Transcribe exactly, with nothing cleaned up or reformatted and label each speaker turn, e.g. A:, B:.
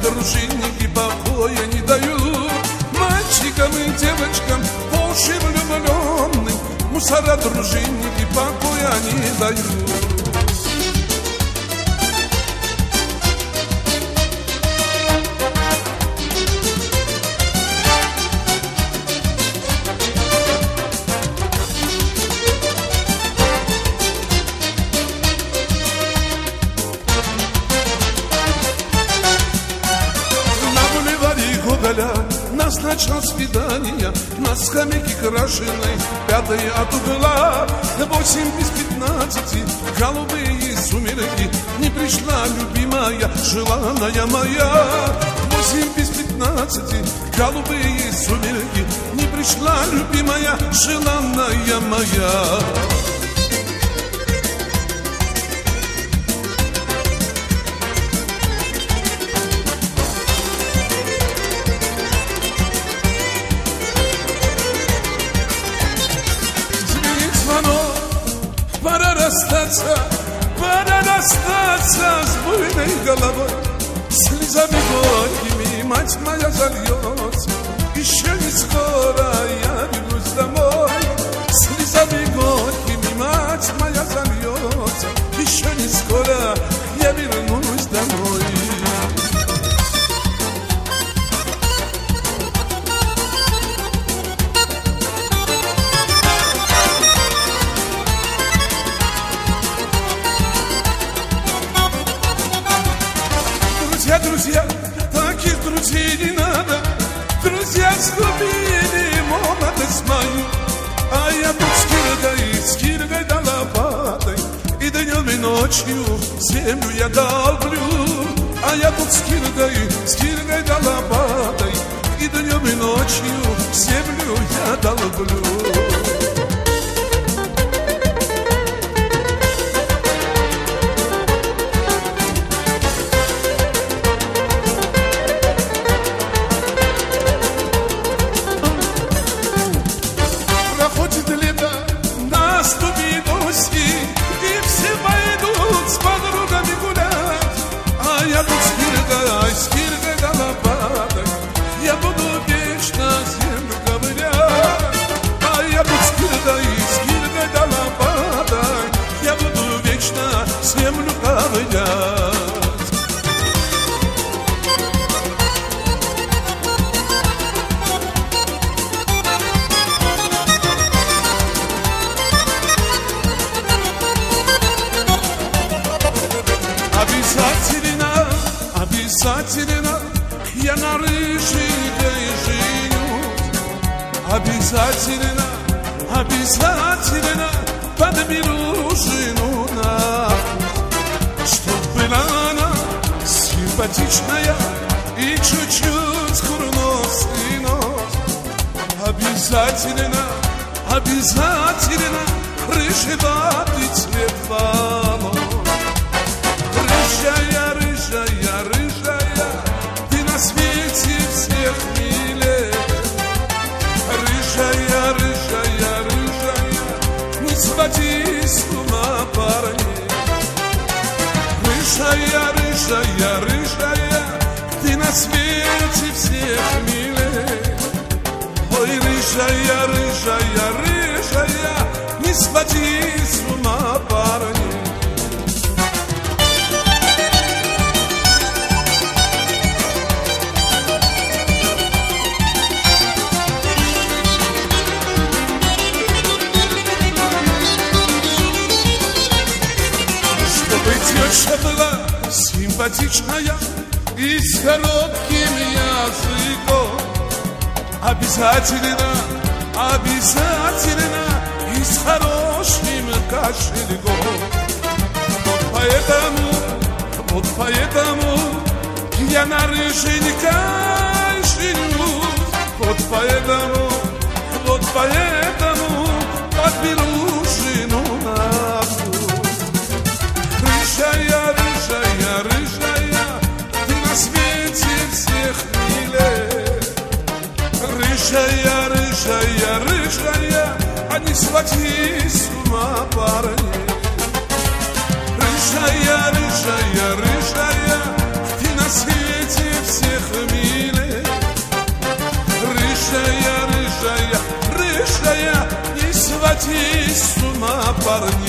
A: дружинники покоя не дают мальчикам и девочкам, по уши влюбленным. Мусора дружинники покоя не дают. Назначил свидание на скамейке крашеной, пятой от угла, восемь без пятнадцати, голубые сумерки. Не пришла любимая, желанная моя. Восемь без пятнадцати, голубые сумерки. Не пришла любимая, желанная моя. Пора расстаться, пора расстаться с буйной головой. Слезами горькими мать моя зальется, еще не скоро я вернусь домой. Слезами горькими мать моя зальется, еще не скоро я вернусь домой. Друзья, таких друзей не надо. Друзья сгубили молодость мою. А я тут с киргой, с киргой да лопатой, и днем и ночью землю я долблю. А я тут с киргой, с киргой да лопатой, и днем и ночью землю я долблю. Проходит лето, наступит осень, и все пойдут с подругами гулять. А я тут с киргой, с киргой да лопатой, я буду вечно землю ковырять. А я тут с киргой, с киргой да лопатой, я буду вечно землю ковырять. Обязательно, обязательно я на рыженькой женюсь. Обязательно, обязательно подберу жену на путь, чтоб была она симпатичная и чуть-чуть курносый нос. Обязательно, обязательно рыжеватый цвет волос. Рыжая, рыжая, рыжая, ты на свете всех милее. Рыжая, рыжая, рыжая, не своди с ума парней. Рыжая, рыжая, рыжая, ты на свете всех милее. Ой, рыжая, рыжая, рыжая, не своди с ума парней. Теща была симпатичная и с коротким языком. Обязательно, обязательно и с хорошим кошельком. Вот поэтому, вот поэтому я на рыженькой женюсь. Вот поэтому, вот поэтому подберу жену на путь. Рыжая, рыжая, рыжая, ты на свете всех милее. Рыжая, рыжая, рыжая, а не своди с ума парней. Рыжая, рыжая, рыжая, ты на свете всех парни.